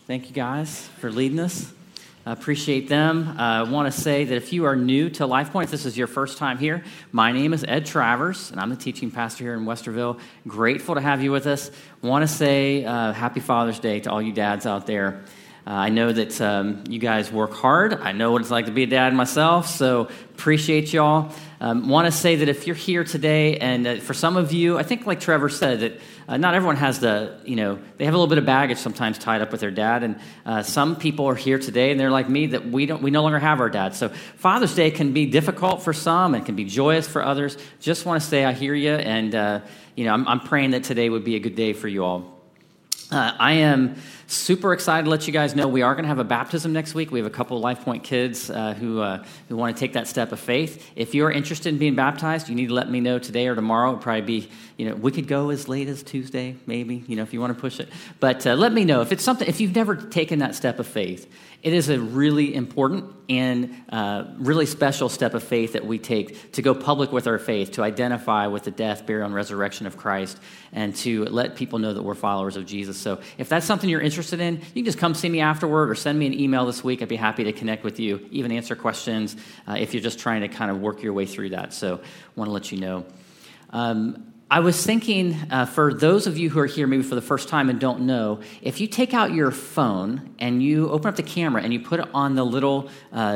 Thank you guys for leading us. I appreciate them. I want to say that if you are new to LifePoint, if this is your first time here, my name is Ed Travers, and I'm the teaching pastor here in Westerville. Grateful to have you with us. Want to say Happy Father's Day to all you dads out there. I know that you guys work hard. I know what it's like to be a dad myself, so appreciate y'all. Want to say that if you're here today, and for some of you, I think like Trevor said, that not everyone has they have a little bit of baggage sometimes tied up with their dad, and some people are here today, and they're like me, that we no longer have our dad. So Father's Day can be difficult for some, and can be joyous for others. Just want to say I hear you, and I'm praying that today would be a good day for you all. I am super excited to let you guys know we are going to have a baptism next week. We have a couple of LifePoint kids who want to take that step of faith. If you're interested in being baptized, you need to let me know today or tomorrow. It'll probably be, we could go as late as Tuesday, maybe, if you want to push it. But let me know if you've never taken that step of faith. It is a really important and really special step of faith that we take to go public with our faith, to identify with the death, burial, and resurrection of Christ, and to let people know that we're followers of Jesus. So if that's something you're interested in, you can just come see me afterward or send me an email this week. I'd be happy to connect with you, even answer questions if you're just trying to kind of work your way through that. So I want to let you know. I was thinking, for those of you who are here maybe for the first time and don't know, if you take out your phone and you open up the camera and you put it on the little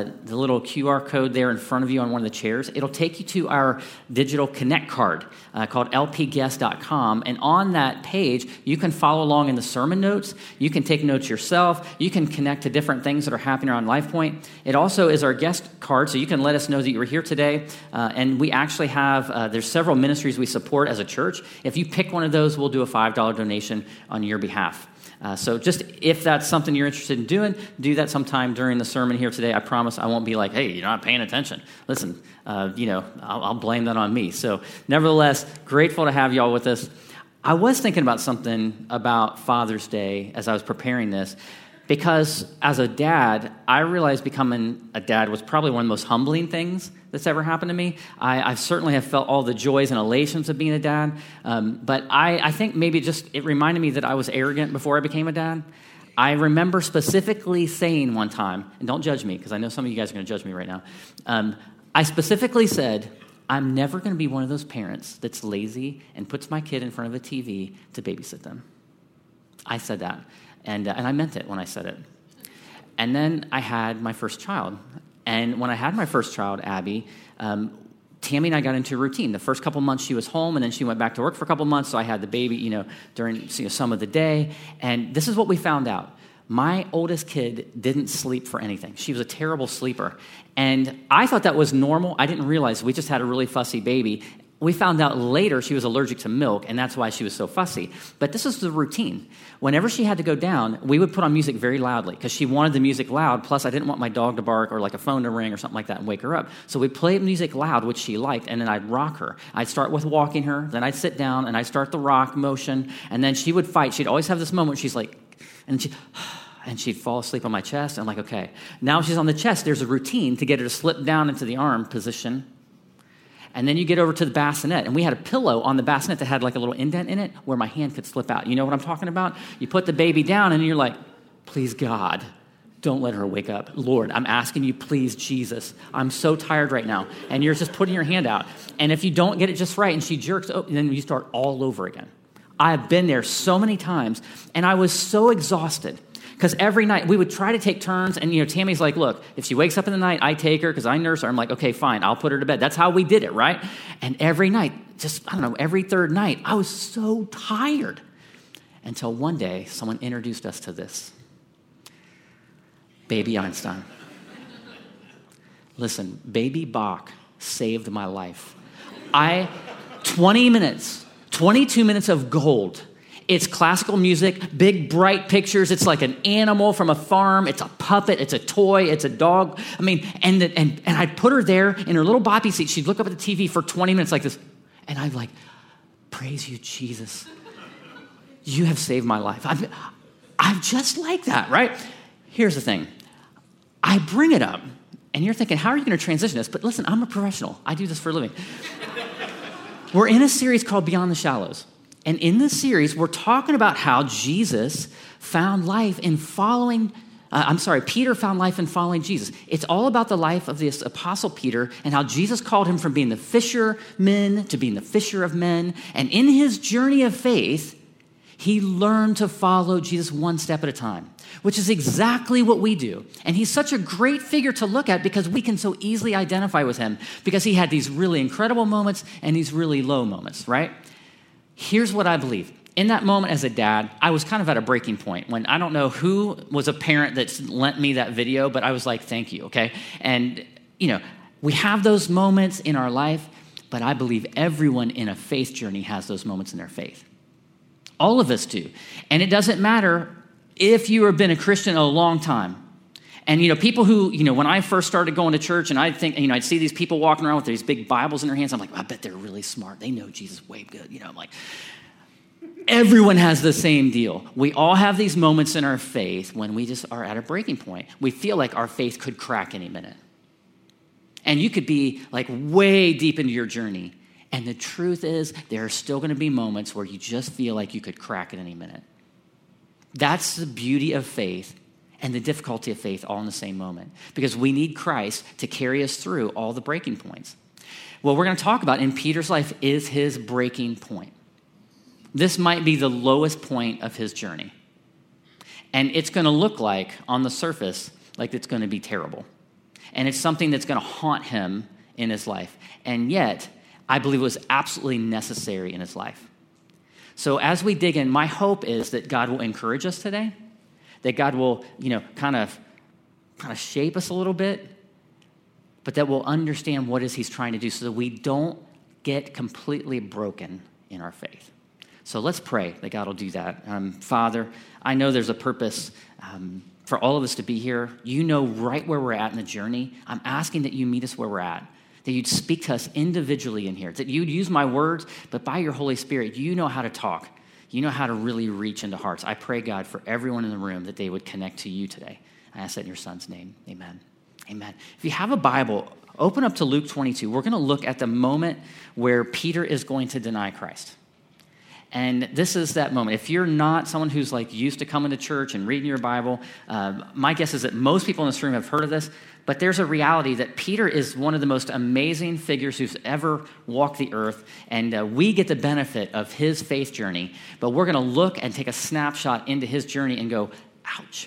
QR code there in front of you on one of the chairs, it'll take you to our digital Connect card called lpguest.com. And on that page, you can follow along in the sermon notes. You can take notes yourself. You can connect to different things that are happening around LifePoint. It also is our guest card, so you can let us know that you were here today. And we actually have, there's several ministries we support as a church. If you pick one of those, we'll do a $5 donation on your behalf. So just if that's something you're interested in doing, do that sometime during the sermon here today. I promise I won't be like, hey, you're not paying attention. Listen, I'll blame that on me. So nevertheless, grateful to have y'all with us. I was thinking about something about Father's Day as I was preparing this, because as a dad, I realized becoming a dad was probably one of the most humbling things that's ever happened to me. I certainly have felt all the joys and elations of being a dad, but I think maybe it reminded me that I was arrogant before I became a dad. I remember specifically saying one time, and don't judge me, because I know some of you guys are going to judge me right now. I specifically said, I'm never going to be one of those parents that's lazy and puts my kid in front of a TV to babysit them. I said that. And I meant it when I said it. And then I had my first child. And when I had my first child, Abby, Tammy and I got into a routine. The first couple months she was home, and then she went back to work for a couple months, so I had the baby, during some of the day. And this is what we found out. My oldest kid didn't sleep for anything. She was a terrible sleeper. And I thought that was normal. I didn't realize we just had a really fussy baby. We found out later she was allergic to milk, and that's why she was so fussy. But this is the routine. Whenever she had to go down, we would put on music very loudly because she wanted the music loud, plus I didn't want my dog to bark or like a phone to ring or something like that and wake her up. So we'd play music loud, which she liked, and then I'd rock her. I'd start with walking her, then I'd sit down, and I'd start the rock motion, and then she would fight. She'd always have this moment where she's like, and she'd fall asleep on my chest. I'm like, okay. Now she's on the chest. There's a routine to get her to slip down into the arm position. And then you get over to the bassinet, and we had a pillow on the bassinet that had like a little indent in it where my hand could slip out. You know what I'm talking about? You put the baby down, and you're like, please, God, don't let her wake up. Lord, I'm asking you, please, Jesus. I'm so tired right now. And you're just putting your hand out. And if you don't get it just right, and she jerks, then you start all over again. I've been there so many times, and I was so exhausted. Because every night, we would try to take turns, and, Tammy's like, look, if she wakes up in the night, I take her because I nurse her. I'm like, okay, fine, I'll put her to bed. That's how we did it, right? And every night, every third night, I was so tired. Until one day, someone introduced us to this. Baby Einstein. Listen, Baby Bach saved my life. 20 minutes, 22 minutes of gold. It's classical music, big, bright pictures. It's like an animal from a farm. It's a puppet. It's a toy. It's a dog. And I'd put her there in her little boppy seat. She'd look up at the TV for 20 minutes like this. And I'd like, praise you, Jesus. You have saved my life. I'm just like that, right? Here's the thing. I bring it up, and you're thinking, how are you going to transition this? But listen, I'm a professional. I do this for a living. We're in a series called Beyond the Shallows. And in this series, we're talking about how Jesus found life in Peter found life in following Jesus. It's all about the life of this apostle Peter and how Jesus called him from being the fisherman to being the fisher of men. And in his journey of faith, he learned to follow Jesus one step at a time, which is exactly what we do. And he's such a great figure to look at because we can so easily identify with him because he had these really incredible moments and these really low moments, right? Here's what I believe. In that moment as a dad, I was kind of at a breaking point when I don't know who was a parent that lent me that video, but I was like, thank you, okay? And, we have those moments in our life, but I believe everyone in a faith journey has those moments in their faith. All of us do. And it doesn't matter if you have been a Christian a long time. And, people who, when I first started going to church and I'd think, I'd see these people walking around with these big Bibles in their hands. I'm like, I bet they're really smart. They know Jesus way good. I'm like, everyone has the same deal. We all have these moments in our faith when we just are at a breaking point. We feel like our faith could crack any minute. And you could be like way deep into your journey. And the truth is, there are still going to be moments where you just feel like you could crack at any minute. That's the beauty of faith and the difficulty of faith all in the same moment. Because we need Christ to carry us through all the breaking points. What we're going to talk about in Peter's life is his breaking point. This might be the lowest point of his journey. And it's going to look like, on the surface, like it's going to be terrible. And it's something that's going to haunt him in his life. And yet, I believe it was absolutely necessary in his life. So as we dig in, my hope is that God will encourage us today, that God will, kind of shape us a little bit, but that we'll understand what it is he's trying to do so that we don't get completely broken in our faith. So let's pray that God will do that. Father, I know there's a purpose for all of us to be here. You know right where we're at in the journey. I'm asking that you meet us where we're at, that you'd speak to us individually in here, that you'd use my words, but by your Holy Spirit, you know how to talk. You know how to really reach into hearts. I pray, God, for everyone in the room that they would connect to you today. I ask that in your son's name. Amen. Amen. If you have a Bible, open up to Luke 22. We're going to look at the moment where Peter is going to deny Christ. And this is that moment. If you're not someone who's like used to coming to church and reading your Bible, my guess is that most people in this room have heard of this, but there's a reality that Peter is one of the most amazing figures who's ever walked the earth, and we get the benefit of his faith journey, but we're going to look and take a snapshot into his journey and go, ouch.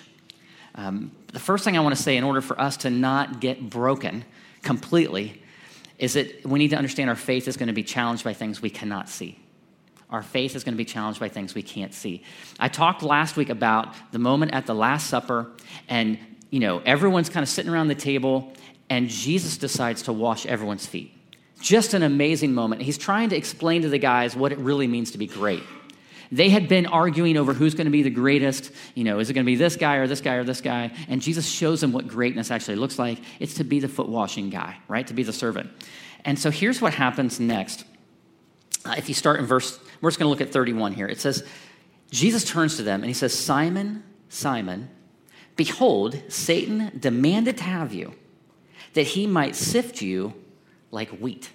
The first thing I want to say in order for us to not get broken completely is that we need to understand our faith is going to be challenged by things we cannot see. Our faith is going to be challenged by things we can't see. I talked last week about the moment at the Last Supper, and everyone's kind of sitting around the table, and Jesus decides to wash everyone's feet. Just an amazing moment. He's trying to explain to the guys what it really means to be great. They had been arguing over who's going to be the greatest. Is it going to be this guy or this guy or this guy? And Jesus shows them what greatness actually looks like. It's to be the foot washing guy, right? To be the servant. And so here's what happens next. If you start in we're just going to look at 31 here. It says, Jesus turns to them and he says, Simon, Simon, behold, Satan demanded to have you, that he might sift you like wheat.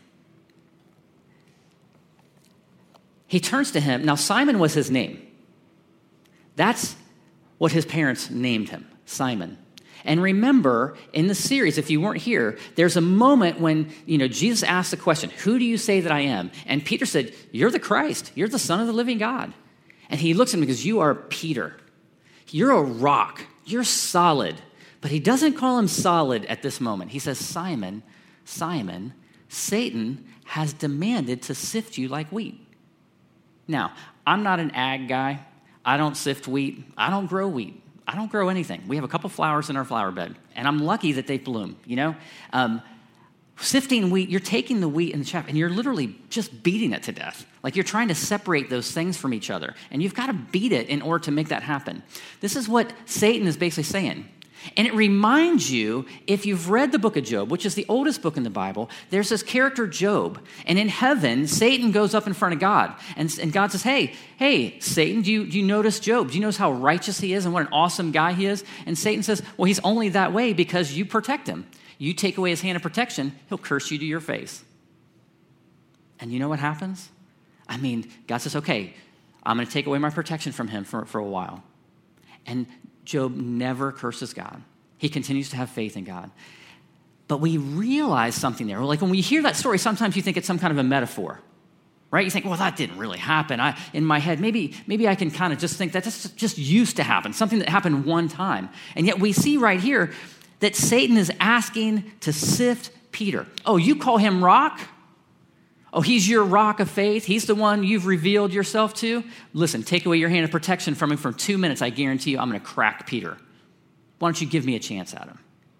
He turns to him. Now, Simon was his name. That's what his parents named him, Simon. And remember, in the series, if you weren't here, there's a moment when, Jesus asked the question, who do you say that I am? And Peter said, you're the Christ. You're the Son of the living God. And he looks at him and goes, you are Peter. You're a rock. You're solid. But he doesn't call him solid at this moment. He says, Simon, Simon, Satan has demanded to sift you like wheat. Now, I'm not an ag guy. I don't sift wheat. I don't grow wheat. I don't grow anything. We have a couple flowers in our flower bed, and I'm lucky that they bloom, Sifting wheat, you're taking the wheat and the chaff, and you're literally just beating it to death. Like you're trying to separate those things from each other, and you've got to beat it in order to make that happen. This is what Satan is basically saying. And it reminds you, if you've read the book of Job, which is the oldest book in the Bible, there's this character Job. And in heaven, Satan goes up in front of God. And God says, hey, Satan, do you notice Job? Do you notice how righteous he is and what an awesome guy he is? And Satan says, well, he's only that way because you protect him. You take away his hand of protection, he'll curse you to your face. And you know what happens? God says, okay, I'm going to take away my protection from him for a while. And Job never curses God. He continues to have faith in God. But we realize something there. Like when we hear that story, sometimes you think it's some kind of a metaphor, right? You think, well, that didn't really happen. In my head, maybe I can kind of just think that that's just used to happen, something that happened one time. And yet we see right here that Satan is asking to sift Peter. Oh, you call him rock? Oh, he's your rock of faith. He's the one you've revealed yourself to. Listen, take away your hand of protection from him for 2 minutes. I guarantee you I'm going to crack Peter. Why don't you give me a chance at him?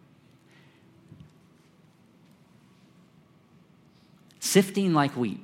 Sifting like wheat.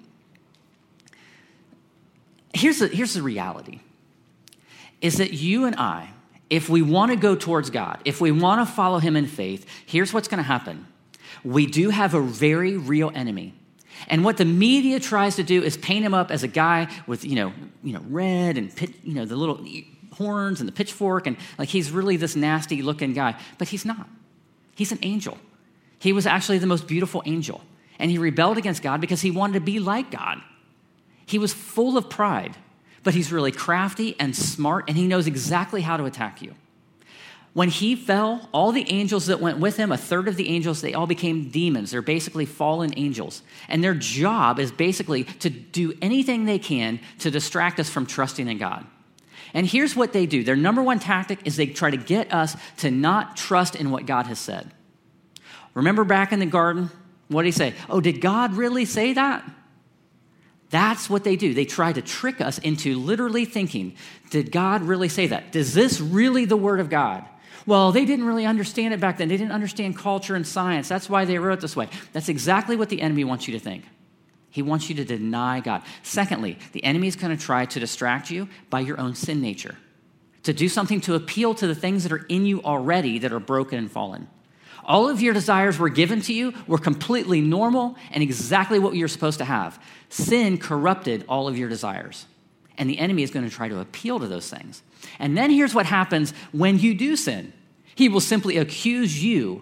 Here's the reality, is that you and I, if we want to go towards God, if we want to follow him in faith, here's what's going to happen. We do have a very real enemy. And what the media tries to do is paint him up as a guy with, red and the little horns and the pitchfork, and like he's really this nasty looking guy. But he's not. He's an angel. He was actually the most beautiful angel. And he rebelled against God because he wanted to be like God. He was full of pride, but he's really crafty and smart, and he knows exactly how to attack you. When he fell, all the angels that went with him, a third of the angels, they all became demons. They're basically fallen angels. And their job is basically to do anything they can to distract us from trusting in God. And here's what they do. Their number one tactic is they try to get us to not trust in what God has said. Remember back in the garden, what did he say? Oh, did God really say that? That's what they do. They try to trick us into literally thinking, did God really say that? Is this really the word of God? Well, they didn't really understand it back then. They didn't understand culture and science. That's why they wrote it this way. That's exactly what the enemy wants you to think. He wants you to deny God. Secondly, the enemy is going to try to distract you by your own sin nature, to do something to appeal to the things that are in you already that are broken and fallen. All of your desires were given to you, were completely normal, and exactly what you're supposed to have. Sin corrupted all of your desires. And the enemy is going to try to appeal to those things. And then here's what happens when you do sin. He will simply accuse you.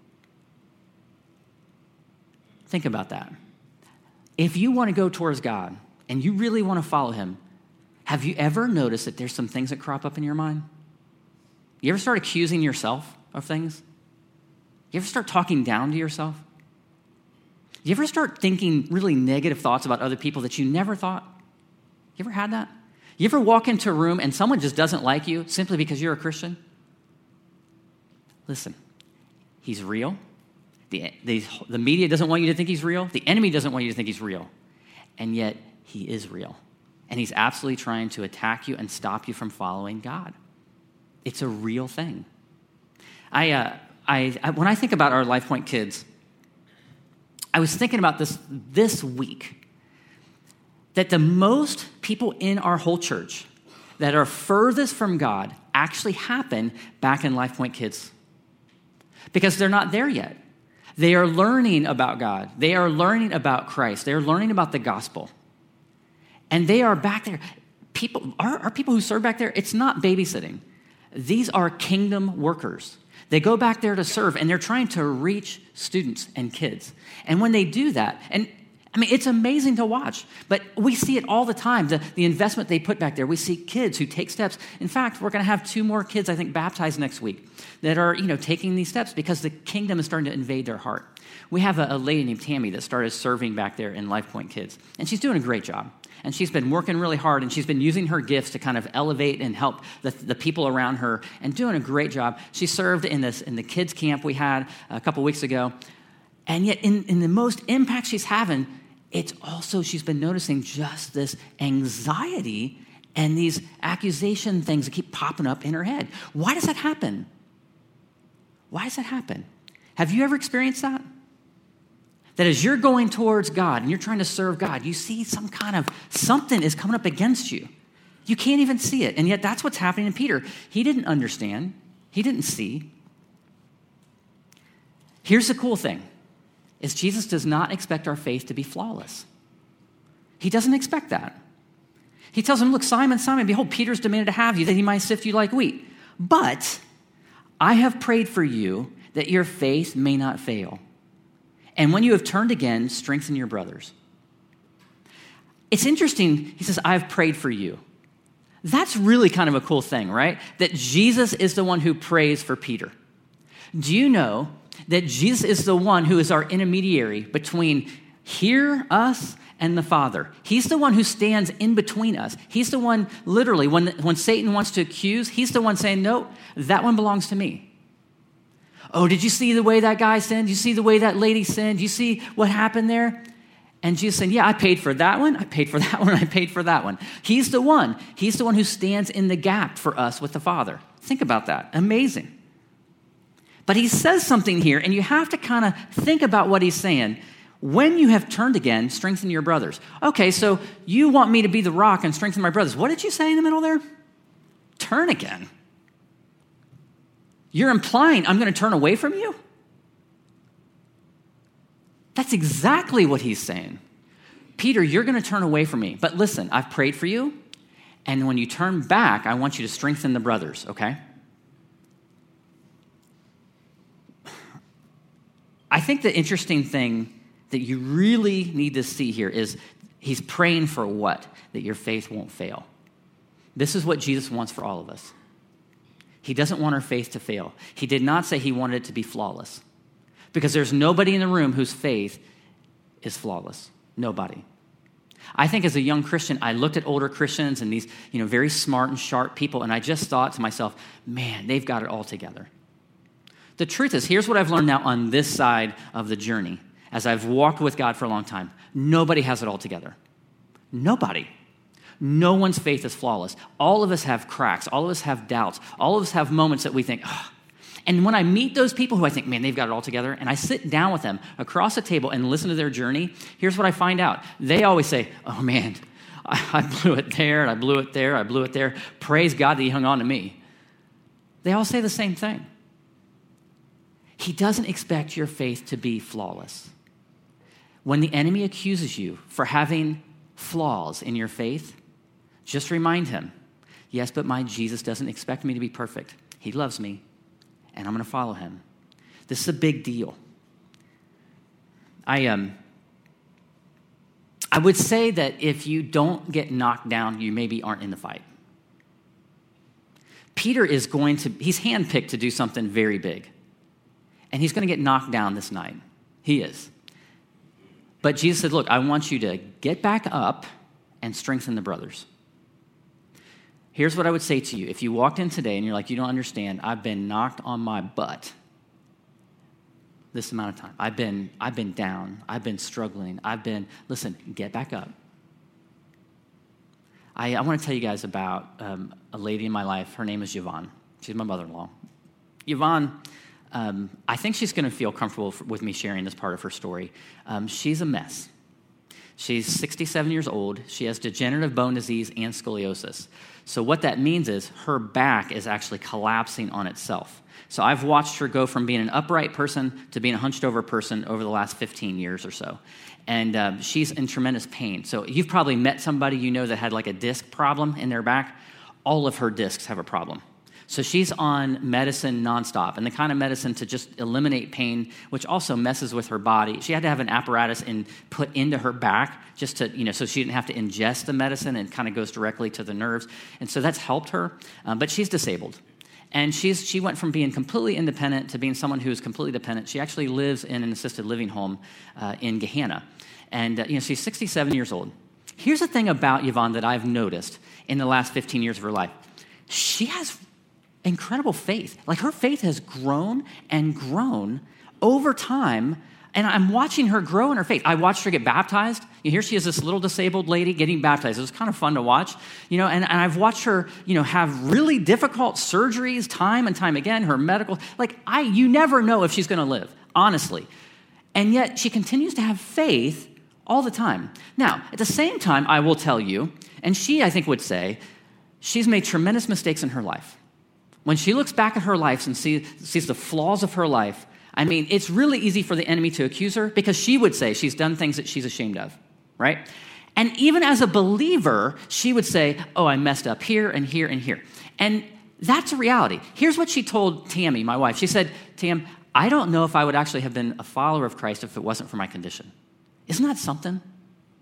Think about that. If you want to go towards God and you really want to follow him, have you ever noticed that there's some things that crop up in your mind? You ever start accusing yourself of things? You ever start talking down to yourself? You ever start thinking really negative thoughts about other people that you never thought? You ever had that? You ever walk into a room and someone just doesn't like you simply because you're a Christian? Listen, he's real. The media doesn't want you to think he's real. The enemy doesn't want you to think he's real. And yet, he is real. And he's absolutely trying to attack you and stop you from following God. It's a real thing. When I think about our LifePoint kids, I was thinking about this week, that the most people in our whole church that are furthest from God actually happen back in LifePoint Kids. Because they're not there yet. They are learning about God. They are learning about Christ. They are learning about the gospel. And they are back there. Our people who serve back there, it's not babysitting. These are kingdom workers. They go back there to serve, and they're trying to reach students and kids. And when they do that, and I mean, it's amazing to watch, but we see it all the time, the investment they put back there. We see kids who take steps. In fact, we're going to have 2 more kids, I think, baptized next week that are, taking these steps because the kingdom is starting to invade their heart. We have a lady named Tammy that started serving back there in LifePoint Kids, and she's doing a great job. And she's been working really hard, and she's been using her gifts to kind of elevate and help the people around her, and doing a great job. She served in the kids camp we had a couple weeks ago, and yet in the most impact she's having, it's also she's been noticing just this anxiety and these accusation things that keep popping up in her head. Why does that happen? Why does that happen? Have you ever experienced that? That as you're going towards God and you're trying to serve God, you see something is coming up against you. You can't even see it. And yet that's what's happening to Peter. He didn't understand. He didn't see. Here's the cool thing, is Jesus does not expect our faith to be flawless. He doesn't expect that. He tells him, look, Simon, Simon, behold, Peter's demanded to have you, that he might sift you like wheat. But I have prayed for you that your faith may not fail. And when you have turned again, strengthen your brothers. It's interesting, he says, I've prayed for you. That's really kind of a cool thing, right? That Jesus is the one who prays for Peter. Do you know that Jesus is the one who is our intermediary between us and the Father? He's the one who stands in between us. He's the one, literally, when Satan wants to accuse, he's the one saying, no, that one belongs to me. Oh, did you see the way that guy sinned? Did you see the way that lady sinned? Did you see what happened there? And Jesus saying, yeah, I paid for that one, I paid for that one, I paid for that one. He's the one who stands in the gap for us with the Father. Think about that. Amazing. But he says something here, and you have to kind of think about what he's saying. When you have turned again, strengthen your brothers. Okay, so you want me to be the rock and strengthen my brothers. What did you say in the middle there? Turn again. You're implying I'm going to turn away from you? That's exactly what he's saying. Peter, you're going to turn away from me. But listen, I've prayed for you, and when you turn back, I want you to strengthen the brothers, okay? I think the interesting thing that you really need to see here is he's praying for what? That your faith won't fail. This is what Jesus wants for all of us. He doesn't want our faith to fail. He did not say he wanted it to be flawless, because there's nobody in the room whose faith is flawless. Nobody. I think as a young Christian, I looked at older Christians and these, very smart and sharp people, and I just thought to myself, man, they've got it all together. The truth is, here's what I've learned now on this side of the journey, as I've walked with God for a long time. Nobody has it all together. Nobody. No one's faith is flawless. All of us have cracks. All of us have doubts. All of us have moments that we think, oh. And when I meet those people who I think, man, they've got it all together, and I sit down with them across a table and listen to their journey, here's what I find out. They always say, oh, man, I blew it there, and I blew it there, I blew it there. Praise God that he hung on to me. They all say the same thing. He doesn't expect your faith to be flawless. When the enemy accuses you for having flaws in your faith, just remind him, yes, but my Jesus doesn't expect me to be perfect. He loves me, and I'm going to follow him. This is a big deal. I would say that if you don't get knocked down, you maybe aren't in the fight. Peter he's handpicked to do something very big. And he's going to get knocked down this night. He is. But Jesus said, look, I want you to get back up and strengthen the brothers. Here's what I would say to you. If you walked in today and you're like, you don't understand, I've been knocked on my butt this amount of time. I've been down. I've been struggling. Listen, get back up. I want to tell you guys about a lady in my life. Her name is Yvonne. She's my mother-in-law. Yvonne, I think she's going to feel comfortable with me sharing this part of her story. She's a mess. She's 67 years old. She has degenerative bone disease and scoliosis. So what that means is her back is actually collapsing on itself. So I've watched her go from being an upright person to being a hunched over person over the last 15 years or so. And she's in tremendous pain. So you've probably met somebody you know that had like a disc problem in their back. All of her discs have a problem. So she's on medicine nonstop, and the kind of medicine to just eliminate pain, which also messes with her body. She had to have an apparatus put into her back just to, so she didn't have to ingest the medicine, and it kind of goes directly to the nerves. And so that's helped her, but she's disabled. And she went from being completely independent to being someone who is completely dependent. She actually lives in an assisted living home in Gehenna. And, she's 67 years old. Here's the thing about Yvonne that I've noticed in the last 15 years of her life. She has incredible faith. Like her faith has grown and grown over time, and I'm watching her grow in her faith. I watched her get baptized. Here she is, this little disabled lady getting baptized. It was kind of fun to watch, and I've watched her, have really difficult surgeries time and time again, her medical, you never know if she's going to live, honestly. And yet she continues to have faith all the time. Now, at the same time, I will tell you, and she, I think, would say, she's made tremendous mistakes in her life. When she looks back at her life and sees the flaws of her life, it's really easy for the enemy to accuse her because she would say she's done things that she's ashamed of, right? And even as a believer, she would say, oh, I messed up here and here and here. And that's a reality. Here's what she told Tammy, my wife. She said, Tam, I don't know if I would actually have been a follower of Christ if it wasn't for my condition. Isn't that something?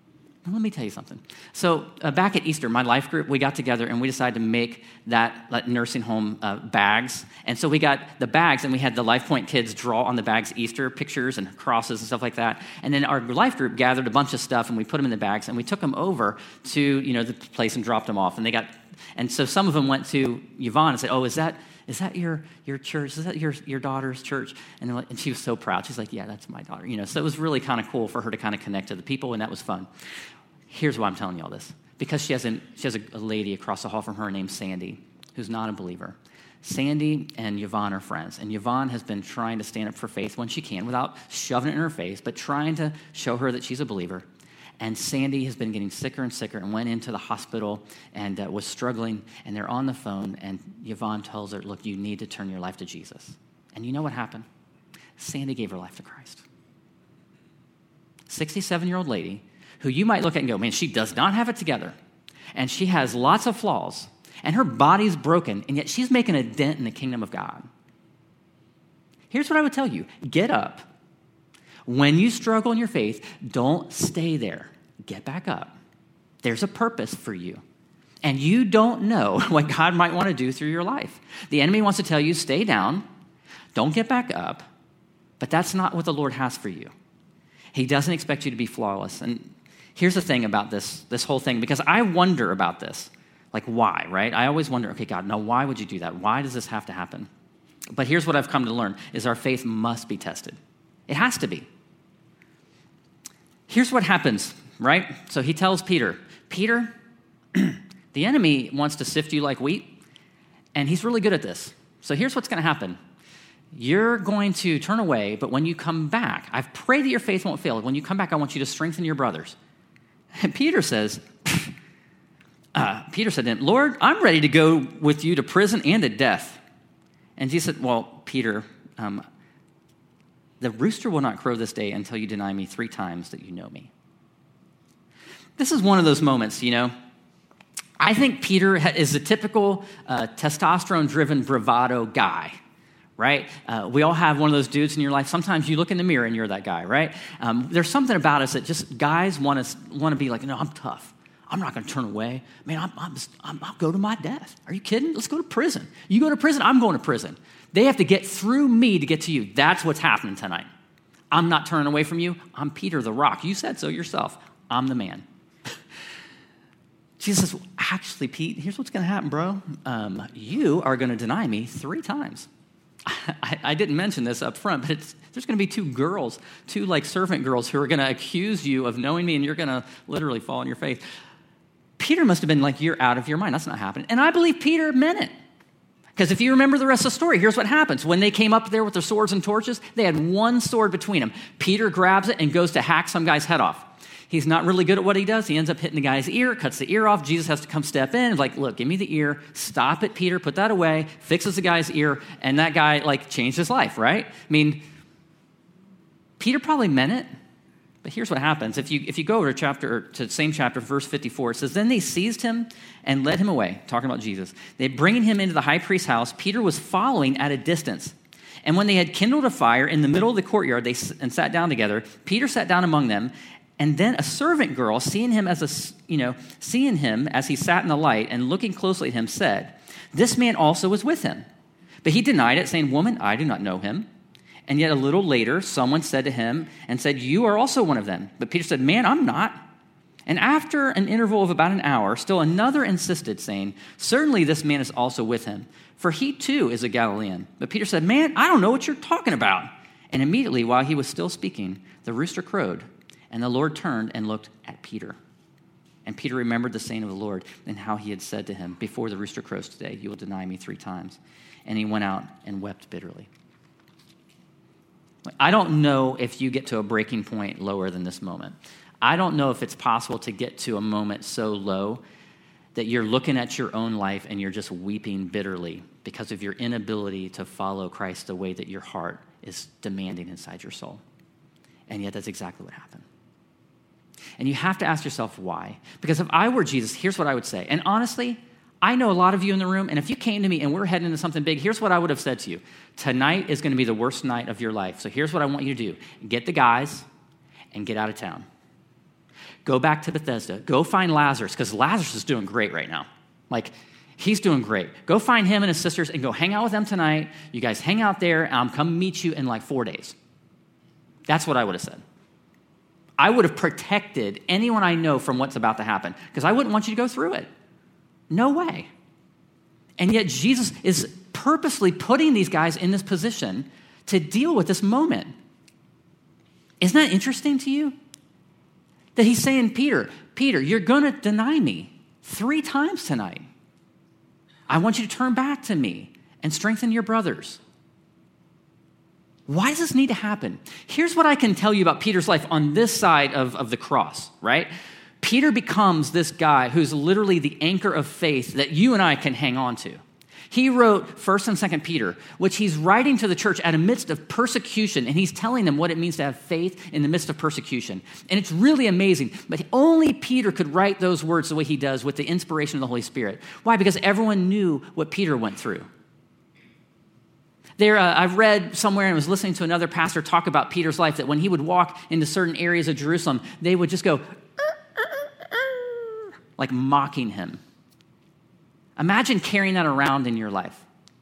Let me tell you something. So back at Easter, my life group, we got together and we decided to make that nursing home bags. And so we got the bags and we had the Life Point kids draw on the bags Easter pictures and crosses and stuff like that. And then our life group gathered a bunch of stuff and we put them in the bags and we took them over to the place and dropped them off. And so some of them went to Yvonne and said, "Oh, is that your church? Is that your daughter's church?" And she was so proud. She's like, "Yeah, that's my daughter." So it was really kind of cool for her to kind of connect to the people, and that was fun. Here's why I'm telling you all this. Because she has a lady across the hall from her named Sandy, who's not a believer. Sandy and Yvonne are friends, and Yvonne has been trying to stand up for faith when she can without shoving it in her face, but trying to show her that she's a believer. And Sandy has been getting sicker and sicker and went into the hospital and was struggling, and they're on the phone, and Yvonne tells her, "Look, you need to turn your life to Jesus." And you know what happened? Sandy gave her life to Christ. 67-year-old lady who you might look at and go, "Man, she does not have it together, and she has lots of flaws, and her body's broken, and yet she's making a dent in the kingdom of God." Here's what I would tell you. Get up. When you struggle in your faith, don't stay there. Get back up. There's a purpose for you. And you don't know what God might want to do through your life. The enemy wants to tell you, stay down, don't get back up, but that's not what the Lord has for you. He doesn't expect you to be flawless. And here's the thing about this whole thing, because I wonder about this. Like, why, right? I always wonder, okay, God, now why would you do that? Why does this have to happen? But here's what I've come to learn, is our faith must be tested. It has to be. Here's what happens, right? So he tells Peter, "Peter, the enemy wants to sift you like wheat, and he's really good at this. So here's what's going to happen. You're going to turn away, but when you come back, I've prayed that your faith won't fail. When you come back, I want you to strengthen your brothers." And Peter said to him, "Lord, I'm ready to go with you to prison and to death." And Jesus said, "Well, Peter, the rooster will not crow this day until you deny me 3 times that you know me." This is one of those moments, I think Peter is a typical testosterone-driven bravado guy, right? We all have one of those dudes in your life. Sometimes you look in the mirror and you're that guy, right? There's something about us that just guys want to be like, "No, I'm tough. I'm not going to turn away. Man, I'll go to my death. Are you kidding? Let's go to prison. You go to prison, I'm going to prison. They have to get through me to get to you." That's what's happening tonight. I'm not turning away from you. I'm Peter the Rock. You said so yourself. I'm the man. Jesus says, "Actually, Pete, here's what's going to happen, bro. You are going to deny me 3 times. I didn't mention this up front, but there's going to be 2 like servant girls who are going to accuse you of knowing me, and you're going to literally fall on your face." Peter must have been like, "You're out of your mind. That's not happening." And I believe Peter meant it. Because if you remember the rest of the story, here's what happens. When they came up there with their swords and torches, they had one sword between them. Peter grabs it and goes to hack some guy's head off. He's not really good at what he does. He ends up hitting the guy's ear, cuts the ear off. Jesus has to come step in. He's like, "Look, give me the ear. Stop it, Peter. Put that away." Fixes the guy's ear. And that guy, changed his life, right? I mean, Peter probably meant it. But here's what happens. If you go over to the same chapter, verse 54, it says, "Then they seized him and led him away," talking about Jesus. "They bringing him into the high priest's house. Peter was following at a distance. And when they had kindled a fire in the middle of the courtyard and sat down together, Peter sat down among them. And then a servant girl, seeing him as he sat in the light and looking closely at him, said, 'This man also was with him.' But he denied it, saying, 'Woman, I do not know him.' And yet a little later, someone said to him and said, 'You are also one of them.' But Peter said, 'Man, I'm not.' And after an interval of about an hour, still another insisted, saying, 'Certainly this man is also with him, for he too is a Galilean.' But Peter said, 'Man, I don't know what you're talking about.' And immediately while he was still speaking, the rooster crowed, and the Lord turned and looked at Peter. And Peter remembered the saying of the Lord and how he had said to him, 'Before the rooster crows today, you will deny me 3 times.' And he went out and wept bitterly." I don't know if you get to a breaking point lower than this moment. I don't know if it's possible to get to a moment so low that you're looking at your own life and you're just weeping bitterly because of your inability to follow Christ the way that your heart is demanding inside your soul. And yet that's exactly what happened. And you have to ask yourself why. Because if I were Jesus, here's what I would say. And honestly, I know a lot of you in the room, and if you came to me and we're heading into something big, here's what I would have said to you. Tonight is going to be the worst night of your life. So here's what I want you to do. Get the guys and get out of town. go back to Bethesda. Go find Lazarus, because Lazarus is doing great right now. Like, he's doing great. Go find him and his sisters and go hang out with them tonight. You guys hang out there, and I'll come meet you in like 4 days. That's what I would have said. I would have protected anyone I know from what's about to happen, because I wouldn't want you to go through it. No way. And yet Jesus is purposely putting these guys in this position to deal with this moment. Isn't that interesting to you? That he's saying, Peter, you're going to deny me 3 times tonight. I want you to turn back to me and strengthen your brothers. Why does this need to happen? Here's what I can tell you about Peter's life on this side of the cross, right? Peter becomes this guy who's literally the anchor of faith that you and I can hang on to. He wrote 1st and 2nd Peter, which he's writing to the church at a midst of persecution, and he's telling them what it means to have faith in the midst of persecution. And it's really amazing, but only Peter could write those words the way he does with the inspiration of the Holy Spirit. Why? Because everyone knew what Peter went through. I've read somewhere and was listening to another pastor talk about Peter's life, that when he would walk into certain areas of Jerusalem, they would just go, like mocking him. Imagine carrying that around in your life.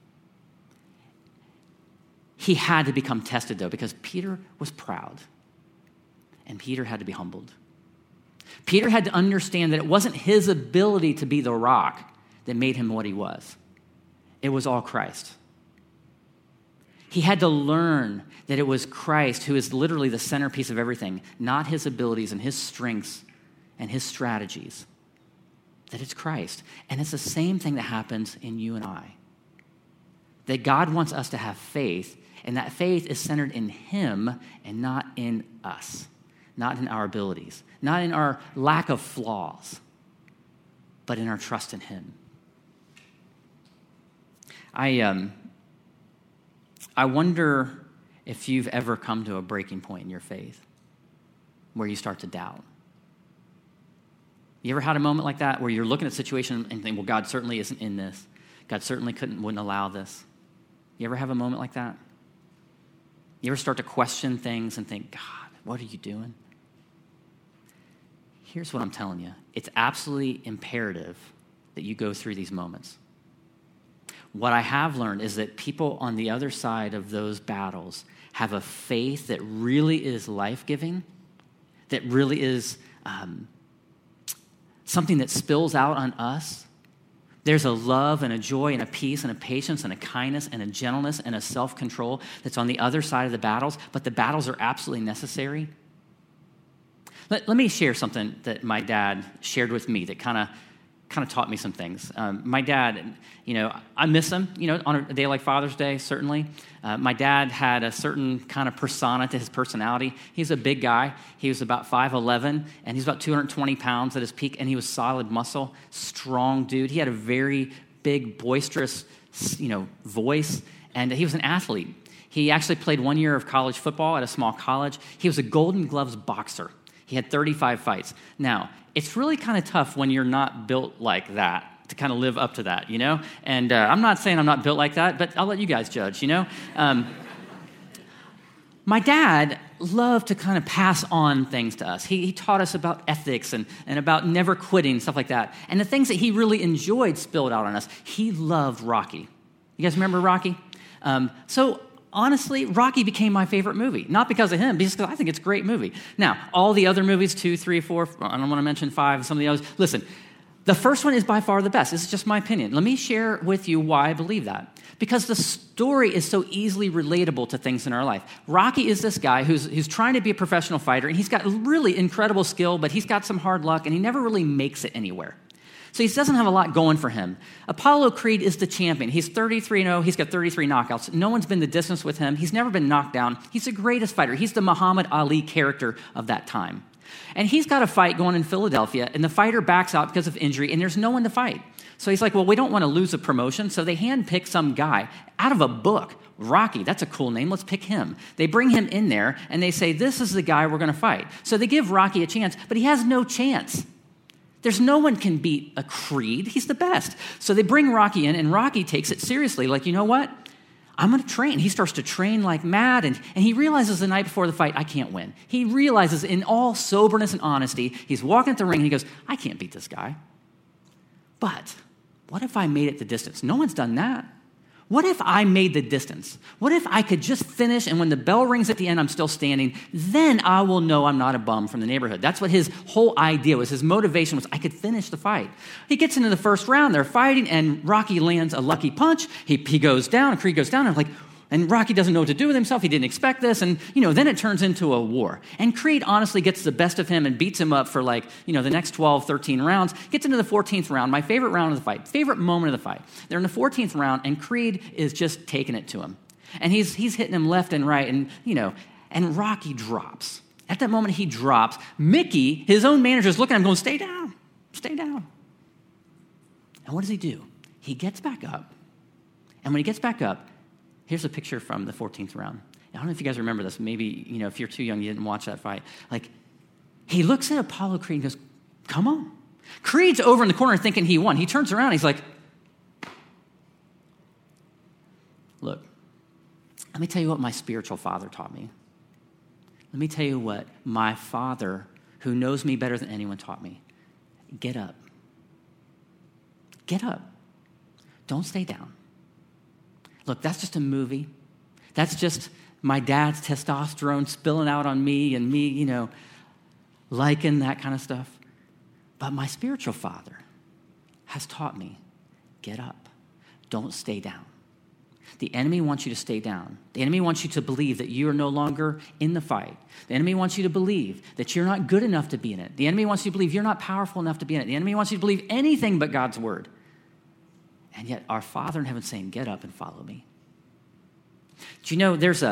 He had to become tested, though, because Peter was proud, and Peter had to be humbled. Peter had to understand that it wasn't his ability to be the rock that made him what he was. It was all Christ. He had to learn that it was Christ who is literally the centerpiece of everything, not his abilities and his strengths and his strategies. That it's Christ. And it's the same thing that happens in you and I. That God wants us to have faith, and that faith is centered in him and not in us, not in our abilities, not in our lack of flaws, but in our trust in him. I wonder if you've ever come to a breaking point in your faith where you start to doubt. You ever had a moment like that where you're looking at a situation and think, well, God certainly isn't in this. God certainly wouldn't allow this. You ever have a moment like that? You ever start to question things and think, God, what are you doing? Here's what I'm telling you. It's absolutely imperative that you go through these moments. What I have learned is that people on the other side of those battles have a faith that really is life-giving, that really is something that spills out on us. There's a love and a joy and a peace and a patience and a kindness and a gentleness and a self-control that's on the other side of the battles, but the battles are absolutely necessary. Let me share something that my dad shared with me that kind of taught me some things. My dad, I miss him, on a day like Father's Day, certainly. My dad had a certain kind of persona to his personality. He's a big guy. He was about 5'11", and he's about 220 pounds at his peak, and he was solid muscle, strong dude. He had a very big, boisterous, voice, and he was an athlete. He actually played 1 year of college football at a small college. He was a Golden Gloves boxer. He had 35 fights. Now, it's really kind of tough when you're not built like that to kind of live up to that, And I'm not saying I'm not built like that, but I'll let you guys judge, My dad loved to kind of pass on things to us. He taught us about ethics and about never quitting, stuff like that. And the things that he really enjoyed spilled out on us. He loved Rocky. You guys remember Rocky? Honestly, Rocky became my favorite movie. Not because of him, because I think it's a great movie. Now, all the other movies, 2, 3, 4, I don't want to mention 5, some of the others. Listen, the first one is by far the best. This is just my opinion. Let me share with you why I believe that. Because the story is so easily relatable to things in our life. Rocky is this guy who's trying to be a professional fighter, and he's got really incredible skill, but he's got some hard luck, and he never really makes it anywhere. So he doesn't have a lot going for him. Apollo Creed is the champion. He's 33-0. He's got 33 knockouts. No one's been the distance with him. He's never been knocked down. He's the greatest fighter. He's the Muhammad Ali character of that time. And he's got a fight going in Philadelphia, and the fighter backs out because of injury, and there's no one to fight. So he's like, well, we don't want to lose a promotion, so they handpick some guy out of a book. Rocky, that's a cool name. Let's pick him. They bring him in there, and they say, this is the guy we're going to fight. So they give Rocky a chance, but he has no chance. There's no one can beat a Creed. He's the best. So they bring Rocky in, and Rocky takes it seriously. Like, you know what? I'm going to train. He starts to train like mad, and he realizes the night before the fight, I can't win. He realizes in all soberness and honesty, he's walking at the ring, and he goes, I can't beat this guy. But what if I made it the distance? No one's done that. What if I made the distance? What if I could just finish, and when the bell rings at the end, I'm still standing? Then I will know I'm not a bum from the neighborhood. That's what his whole idea was. His motivation was, I could finish the fight. He gets into the first round. They're fighting, and Rocky lands a lucky punch. He goes down, and Creed goes down, and Rocky doesn't know what to do with himself. He didn't expect this, and then it turns into a war. And Creed honestly gets the best of him and beats him up for the next 12, 13 rounds. Gets into the 14th round, my favorite round of the fight, favorite moment of the fight. They're in the 14th round, and Creed is just taking it to him. And he's hitting him left and right, and Rocky drops. At that moment, he drops. Mickey, his own manager, is looking at him going, stay down, stay down. And what does he do? He gets back up. And when he gets back up, here's a picture from the 14th round. I don't know if you guys remember this. Maybe, if you're too young, you didn't watch that fight. He looks at Apollo Creed and goes, come on. Creed's over in the corner thinking he won. He turns around and he's like, look, let me tell you what my spiritual father taught me. Let me tell you what my father, who knows me better than anyone, taught me. Get up. Get up. Don't stay down. Look, that's just a movie. That's just my dad's testosterone spilling out on me and me, liking that kind of stuff. But my spiritual father has taught me, get up. Don't stay down. The enemy wants you to stay down. The enemy wants you to believe that you are no longer in the fight. The enemy wants you to believe that you're not good enough to be in it. The enemy wants you to believe you're not powerful enough to be in it. The enemy wants you to believe anything but God's word. And yet our Father in heaven saying, get up and follow me. Do you know there's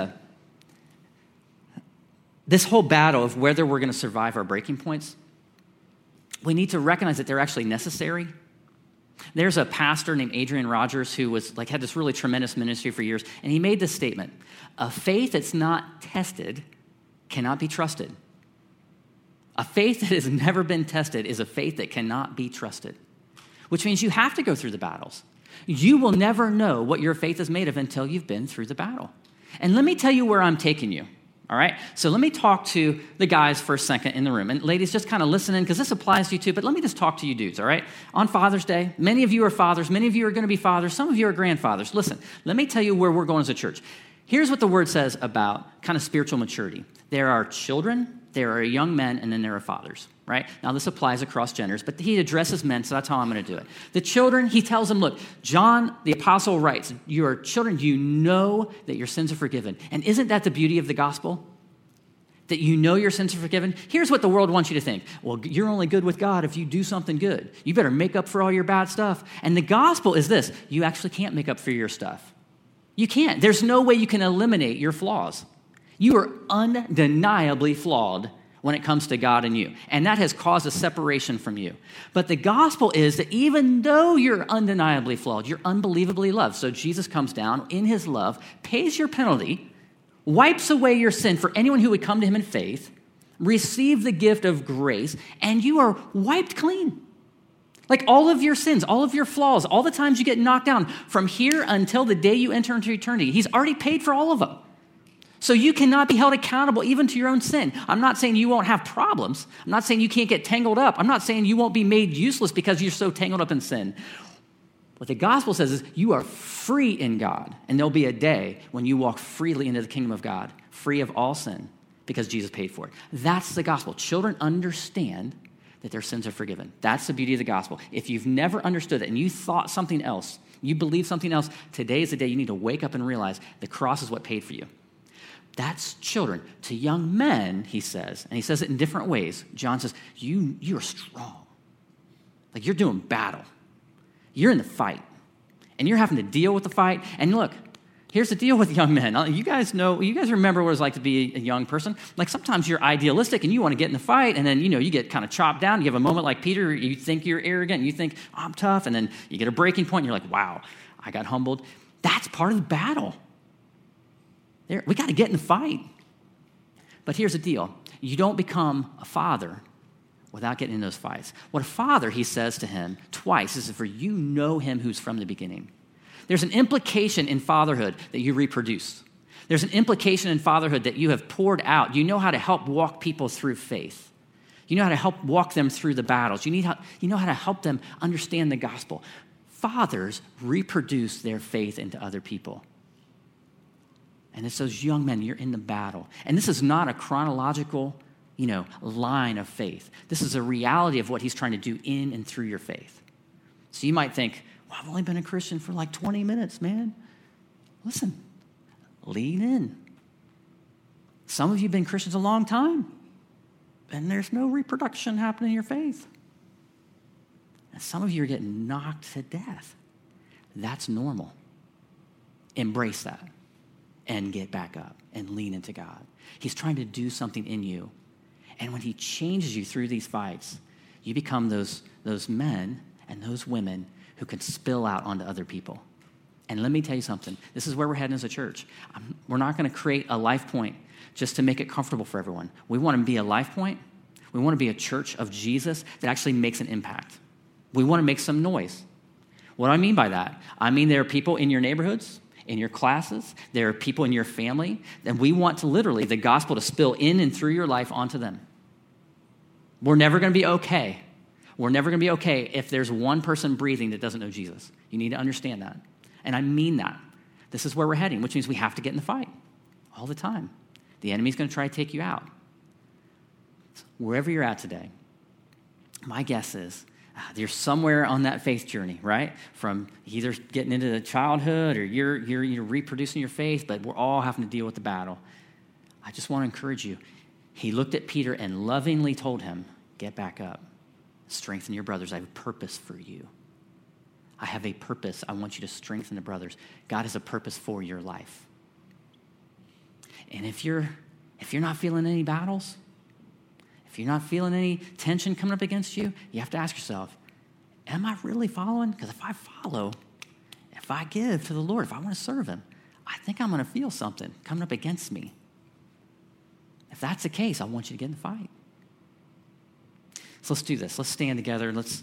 this whole battle of whether we're going to survive our breaking points, we need to recognize that they're actually necessary. There's a pastor named Adrian Rogers who had this really tremendous ministry for years, and he made this statement: a faith that's not tested cannot be trusted. A faith that has never been tested is a faith that cannot be trusted, which means you have to go through the battles. You will never know what your faith is made of until you've been through the battle. And let me tell you where I'm taking you, all right? So let me talk to the guys for a second in the room. And ladies, just kind of listen in because this applies to you too, but let me just talk to you dudes, all right? On Father's Day, many of you are fathers. Many of you are going to be fathers. Some of you are grandfathers. Listen, let me tell you where we're going as a church. Here's what the word says about kind of spiritual maturity. There are children, there are young men, and then there are fathers. Right? Now, this applies across genders, but he addresses men, so that's how I'm going to do it. The children, he tells them, look, John, the apostle, writes, you are children, you know that your sins are forgiven. And isn't that the beauty of the gospel? That you know your sins are forgiven? Here's what the world wants you to think. Well, you're only good with God if you do something good. You better make up for all your bad stuff. And the gospel is this: you actually can't make up for your stuff. You can't. There's no way you can eliminate your flaws. You are undeniably flawed when it comes to God and you. And that has caused a separation from you. But the gospel is that even though you're undeniably flawed, you're unbelievably loved. So Jesus comes down in his love, pays your penalty, wipes away your sin for anyone who would come to him in faith, receive the gift of grace, and you are wiped clean. Like all of your sins, all of your flaws, all the times you get knocked down, from here until the day you enter into eternity, he's already paid for all of them. So you cannot be held accountable even to your own sin. I'm not saying you won't have problems. I'm not saying you can't get tangled up. I'm not saying you won't be made useless because you're so tangled up in sin. What the gospel says is you are free in God, and there'll be a day when you walk freely into the kingdom of God, free of all sin, because Jesus paid for it. That's the gospel. Children understand that their sins are forgiven. That's the beauty of the gospel. If you've never understood it and you thought something else, you believe something else, today is the day you need to wake up and realize the cross is what paid for you. That's children. To young men, he says, and he says it in different ways. John says, you're strong. Like you're doing battle. You're in the fight. And you're having to deal with the fight. And look, here's the deal with young men. You guys remember what it's like to be a young person. Like sometimes you're idealistic and you want to get in the fight, and then, you get kind of chopped down. You have a moment like Peter, you think you're arrogant, you think, I'm tough, and then you get a breaking point, and you're like, wow, I got humbled. That's part of the battle. We got to get in the fight. But here's the deal. You don't become a father without getting in those fights. What a father, he says to him twice, is for you know him who's from the beginning. There's an implication in fatherhood that you reproduce. There's an implication in fatherhood that you have poured out. You know how to help walk people through faith. You know how to help walk them through the battles. You know how to help them understand the gospel. Fathers reproduce their faith into other people. And it's those young men, you're in the battle. And this is not a chronological, line of faith. This is a reality of what he's trying to do in and through your faith. So you might think, well, I've only been a Christian for like 20 minutes, man. Listen, lean in. Some of you have been Christians a long time, and there's no reproduction happening in your faith. And some of you are getting knocked to death. That's normal. Embrace that and get back up and lean into God. He's trying to do something in you. And when he changes you through these fights, you become those men and those women who can spill out onto other people. And let me tell you something. This is where we're heading as a church. We're not going to create a Life Point just to make it comfortable for everyone. We want to be a Life Point. We want to be a church of Jesus that actually makes an impact. We want to make some noise. What do I mean by that? I mean there are people in your neighborhoods, in your classes. There are people in your family. And we want to literally, the gospel to spill in and through your life onto them. We're never going to be okay. We're never going to be okay if there's one person breathing that doesn't know Jesus. You need to understand that. And I mean that. This is where we're heading, which means we have to get in the fight all the time. The enemy's going to try to take you out. So wherever you're at today, my guess is you're somewhere on that faith journey, right? From either getting into the childhood or you're reproducing your faith, but we're all having to deal with the battle. I just want to encourage you. He looked at Peter and lovingly told him, get back up. Strengthen your brothers. I have a purpose for you. I have a purpose. I want you to strengthen the brothers. God has a purpose for your life. And if you're not feeling any battles, if you're not feeling any tension coming up against you, you have to ask yourself, am I really following? Because if I follow, if I give to the Lord, if I want to serve him, I think I'm going to feel something coming up against me. If that's the case, I want you to get in the fight. So let's do this. Let's stand together. Let's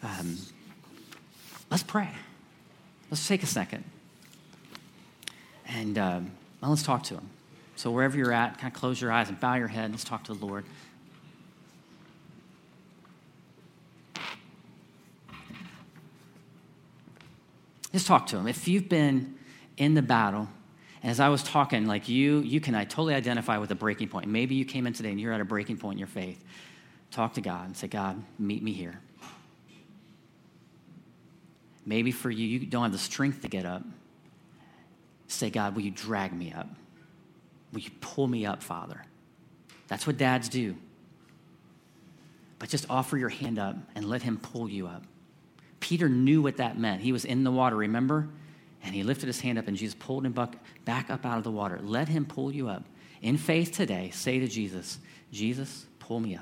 pray. Let's take a second. And let's talk to him. So wherever you're at, kind of close your eyes and bow your head. Let's talk to the Lord. Just talk to him. If you've been in the battle, and as I was talking, like you can totally identify with a breaking point. Maybe you came in today and you're at a breaking point in your faith. Talk to God and say, God, meet me here. Maybe for you, you don't have the strength to get up. Say, God, will you drag me up? Will you pull me up, Father? That's what dads do. But just offer your hand up and let him pull you up. Peter knew what that meant. He was in the water, remember? And he lifted his hand up and Jesus pulled him back up out of the water. Let him pull you up. In faith today, say to Jesus, Jesus, pull me up.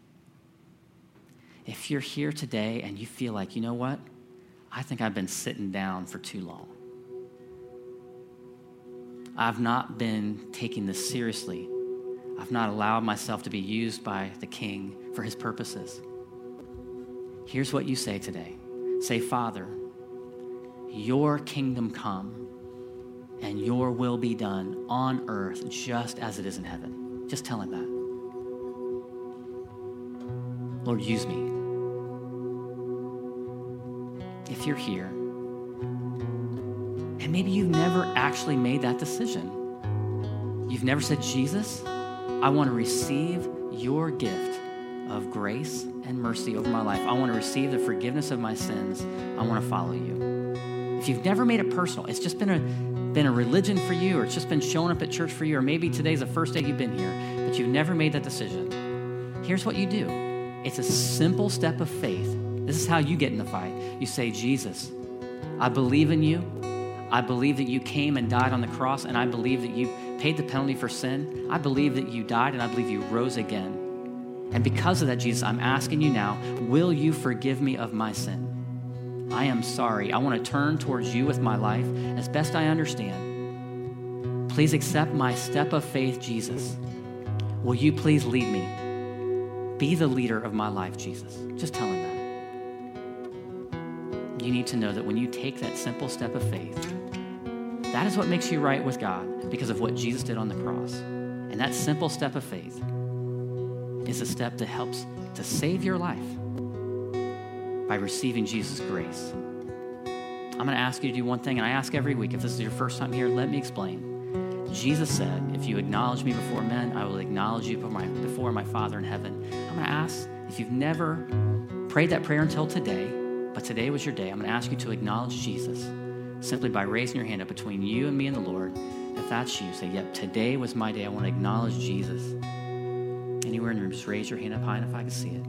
If you're here today and you feel like, you know what? I think I've been sitting down for too long. I've not been taking this seriously. I've not allowed myself to be used by the King for his purposes. Here's what you say today. Say, Father, your kingdom come and your will be done on earth just as it is in heaven. Just tell him that. Lord, use me. If you're here, and maybe you've never actually made that decision. You've never said, Jesus, I want to receive your gift of grace and mercy over my life. I want to receive the forgiveness of my sins. I want to follow you. If you've never made it personal, it's just been a religion for you, or it's just been showing up at church for you, or maybe today's the first day you've been here, but you've never made that decision. Here's what you do. It's a simple step of faith. This is how you get in the fight. You say, Jesus, I believe in you. I believe that you came and died on the cross, and I believe that you paid the penalty for sin. I believe that you died, and I believe you rose again. And because of that, Jesus, I'm asking you now, will you forgive me of my sin? I am sorry. I want to turn towards you with my life as best I understand. Please accept my step of faith, Jesus. Will you please lead me? Be the leader of my life, Jesus. Just tell him that. you need to know that when you take that simple step of faith, that is what makes you right with God because of what Jesus did on the cross. And that simple step of faith is a step that helps to save your life by receiving Jesus' grace. I'm going to ask you to do one thing, and I ask every week, if this is your first time here, let me explain. Jesus said, if you acknowledge me before men, I will acknowledge you before my Father in heaven. I'm going to ask, if you've never prayed that prayer until today, but today was your day, I'm going to ask you to acknowledge Jesus simply by raising your hand up between you and me and the Lord. If that's you, say, yep, today was my day. I want to acknowledge Jesus. Anywhere in the room, just raise your hand up high enough I can see it.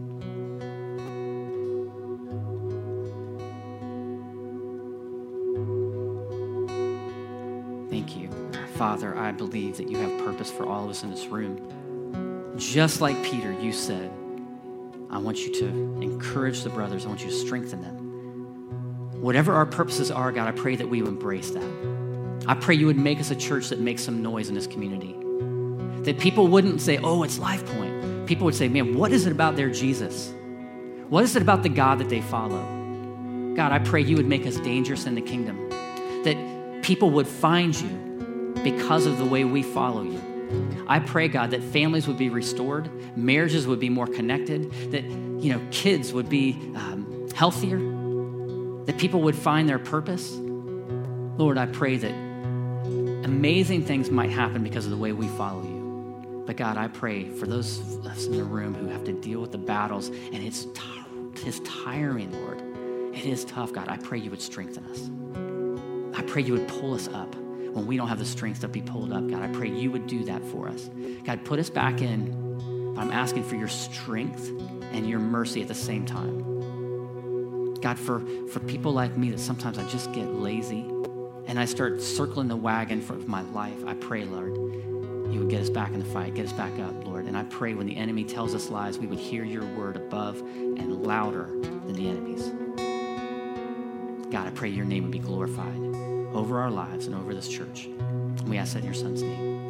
Thank you. Father, I believe that you have purpose for all of us in this room. Just like Peter, you said, I want you to encourage the brothers. I want you to strengthen them. Whatever our purposes are, God, I pray that we would embrace that. I pray you would make us a church that makes some noise in this community. That people wouldn't say, oh, it's Life Point. People would say, man, what is it about their Jesus? What is it about the God that they follow? God, I pray you would make us dangerous in the kingdom. That people would find you because of the way we follow you. I pray, God, that families would be restored, marriages would be more connected, that kids would be healthier, that people would find their purpose. Lord, I pray that amazing things might happen because of the way we follow you. But God, I pray for those of us in the room who have to deal with the battles, and it's tiring, Lord. It is tough, God. I pray you would strengthen us. I pray you would pull us up when we don't have the strength to be pulled up. God, I pray you would do that for us. God, put us back in, but I'm asking for your strength and your mercy at the same time. God, for people like me that sometimes I just get lazy and I start circling the wagon for my life, I pray, Lord, you would get us back in the fight, get us back up, Lord. And I pray when the enemy tells us lies, we would hear your word above and louder than the enemy's. God, I pray your name would be glorified over our lives and over this church. And we ask that in your son's name.